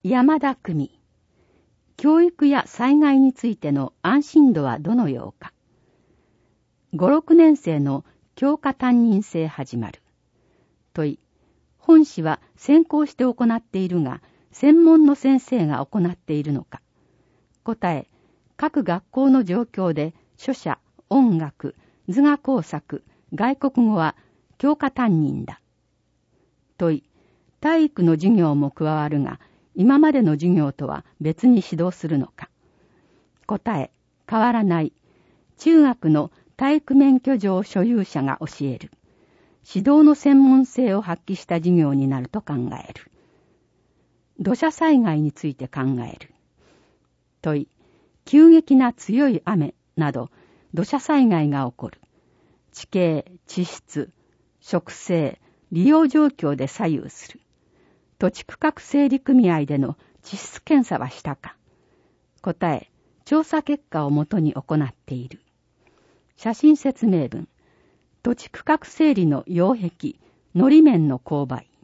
山田久美。教育や災害についての安心度はどのようか。5、6年生の教科担任制始まる。問い。本誌は先行して行っているが、専門の先生が行っているのか。答え。各学校の状況で書写、音楽、図画工作、外国語は教科担任だ。問い。体育の授業も加わるが、今までの授業とは別に指導するのか。答え。変わらない。中学の体育免許状所有者が教える。指導の専門性を発揮した授業になると考える。土砂災害について考える。問い。急激な強い雨など土砂災害が起こる。地形、地質、植生、利用状況で左右する。土地区画整理組合での地質検査はしたか。答え。調査結果をもとに行っている。写真説明文。土地区画整理の擁壁、のり面の勾配。